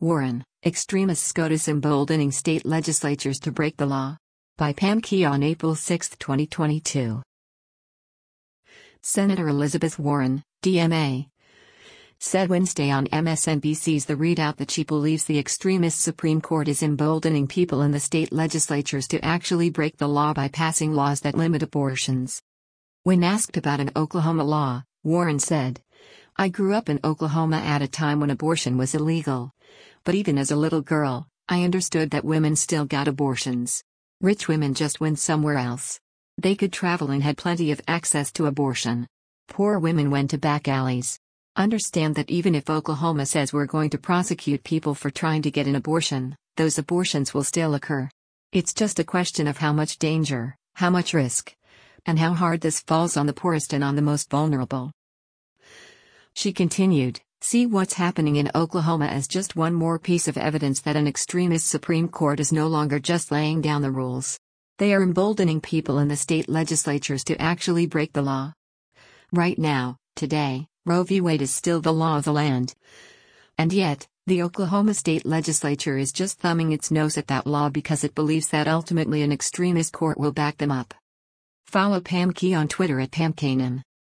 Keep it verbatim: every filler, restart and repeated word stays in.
Warren, extremist SCOTUS emboldening state legislatures to break the law. By Pam Key on April sixth, twenty twenty-two. Senator Elizabeth Warren, D M A, said Wednesday on M S N B C's The Readout that she believes the extremist Supreme Court is emboldening people in the state legislatures to actually break the law by passing laws that limit abortions. When asked about an Oklahoma law, Warren said, "I grew up in Oklahoma at a time when abortion was illegal. But even as a little girl, I understood that women still got abortions. Rich women just went somewhere else. They could travel and had plenty of access to abortion. Poor women went to back alleys. Understand that even if Oklahoma says we're going to prosecute people for trying to get an abortion, those abortions will still occur. It's just a question of how much danger, how much risk, and how hard this falls on the poorest and on the most vulnerable." She continued, "See what's happening in Oklahoma as just one more piece of evidence that an extremist Supreme Court is no longer just laying down the rules. They are emboldening people in the state legislatures to actually break the law. Right now, today, Roe v. Wade is still the law of the land. And yet, the Oklahoma state legislature is just thumbing its nose at that law because it believes that ultimately an extremist court will back them up." Follow Pam Key on Twitter at Pam Kanan.